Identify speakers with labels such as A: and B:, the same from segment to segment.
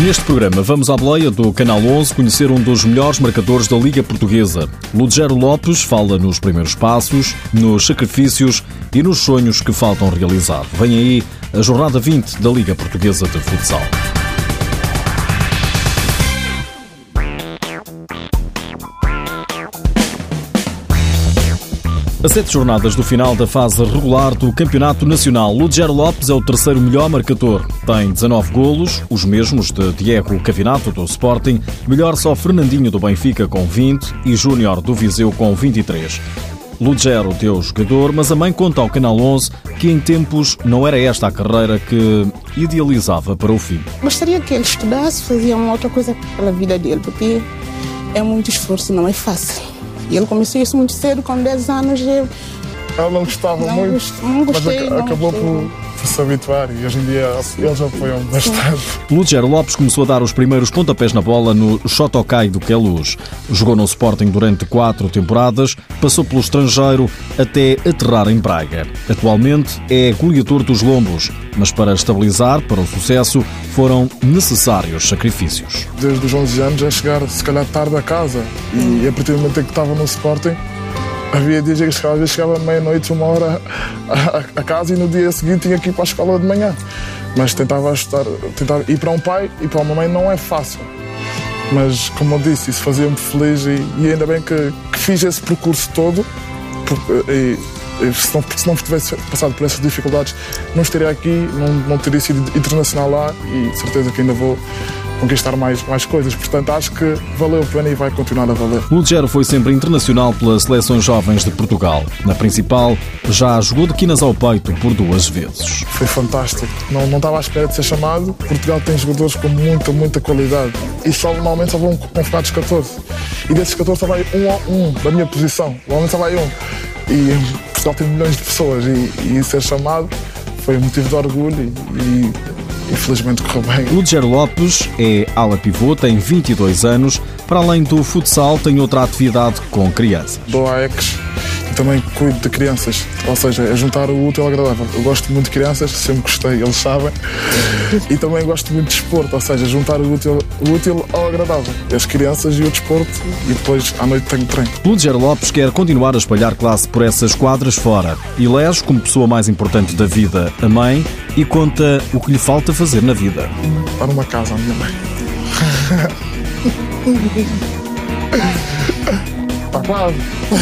A: Neste programa vamos à boleia do Canal 11 conhecer um dos melhores marcadores da Liga Portuguesa. Ludgero Lopes fala nos primeiros passos, nos sacrifícios e nos sonhos que faltam realizar. Vem aí a jornada 20 da Liga Portuguesa de Futsal. A 7 jornadas do final da fase regular do Campeonato Nacional, Ludgero Lopes é o terceiro melhor marcador. Tem 19 golos, os mesmos de Diego Cavinato do Sporting, melhor só Fernandinho do Benfica com 20 e Júnior do Viseu com 23. Ludgero deu jogador, mas a mãe conta ao Canal 11 que em tempos não era esta a carreira que idealizava para o filho.
B: Gostaria que ele estudasse, fazia uma outra coisa pela vida dele, porque é muito esforço, não é fácil. E ele começou isso muito cedo, com 10 anos.
C: Ela não gostava muito, mas acabou por se habituar e hoje em dia eles apoiam bastante.
A: Ludgero Lopes começou a dar os primeiros pontapés na bola no Chotokai do Queluz. Jogou no Sporting durante 4 temporadas, passou pelo estrangeiro até aterrar em Braga. Atualmente é goleador dos Lombos, mas para estabilizar para o sucesso foram necessários sacrifícios.
C: Desde os 11 anos a chegar se calhar tarde a casa e a partir do momento em que estava no Sporting havia dias que às vezes chegava meia-noite, 1h a casa e no dia seguinte tinha que ir para a escola de manhã. Mas tentava estudar, tentava ir para um pai e para uma mãe não é fácil. Mas como eu disse, isso fazia-me feliz e ainda bem que fiz esse percurso todo. Porque se não tivesse passado por essas dificuldades, não estaria aqui, não teria sido internacional lá e de certeza que ainda vou conquistar mais coisas. Portanto, acho que valeu a pena e vai continuar a valer.
A: Ludgero foi sempre internacional pelas seleções jovens de Portugal. Na principal, já jogou de quinas ao peito por 2 vezes.
C: Foi fantástico. Não estava à espera de ser chamado. Portugal tem jogadores com muita qualidade. E normalmente só vão convocados 14. E desses 14 só vai um da minha posição. Normalmente só vai um. E Portugal tem milhões de pessoas e ser chamado foi um motivo de orgulho e infelizmente correu bem.
A: Ludgero Lopes é ala pivô, tem 22 anos. Para além do futsal, tem outra atividade com crianças.
C: Dou AECs e também cuido de crianças, ou seja, é juntar o útil ao agradável. Eu gosto muito de crianças, sempre gostei, eles sabem. E também gosto muito de desporto, ou seja, juntar o útil ao agradável. As crianças e o desporto e depois à noite tenho treino.
A: Ludgero Lopes quer continuar a espalhar classe por essas quadras fora. Elege como pessoa mais importante da vida a mãe e conta o que lhe falta fazer na vida.
C: Dar uma casa à minha mãe. Está quase.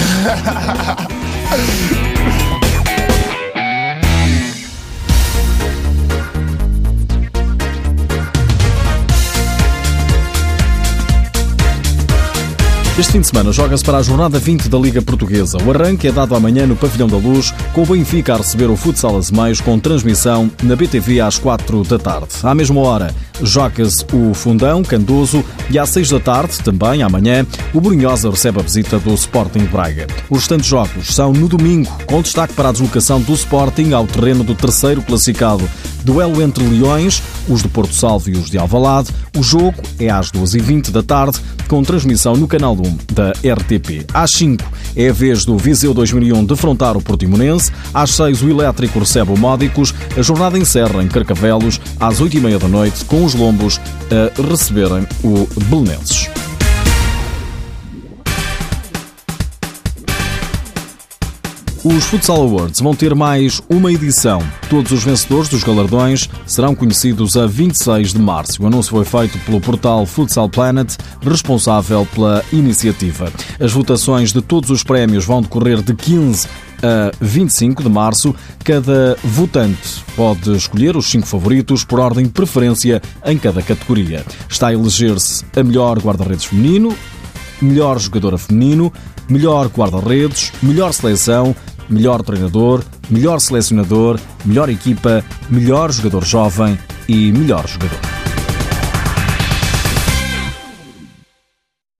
A: Este fim de semana joga-se para a jornada 20 da Liga Portuguesa. O arranque é dado amanhã no Pavilhão da Luz, com o Benfica a receber o Futsal Azemais com transmissão na BTV às 4 da tarde. À mesma hora, joga-se o Fundão, Candoso e às 6 da tarde, também amanhã, o Brunhosa recebe a visita do Sporting Braga. Os restantes jogos são no domingo, com destaque para a deslocação do Sporting ao terreno do terceiro classificado. Duelo entre Leões, os de Porto Salvo e os de Alvalade. O jogo é às 2h20 da tarde, com transmissão no Canal 1 da RTP. Às 5 é a vez do Viseu 2001 defrontar o Portimonense. Às 6 o Elétrico recebe o Módicos. A jornada encerra em Carcavelos às 8h30 da noite, com os Lombos a receberem o Belenenses. Os Futsal Awards vão ter mais uma edição. Todos os vencedores dos galardões serão conhecidos a 26 de março. O anúncio foi feito pelo portal Futsal Planet, responsável pela iniciativa. As votações de todos os prémios vão decorrer de 15 a 25 de março. Cada votante pode escolher os 5 favoritos por ordem de preferência em cada categoria. Está a eleger-se a melhor guarda-redes feminino, melhor jogadora feminino, melhor guarda-redes, melhor seleção, melhor treinador, melhor selecionador, melhor equipa, melhor jogador jovem e melhor jogador.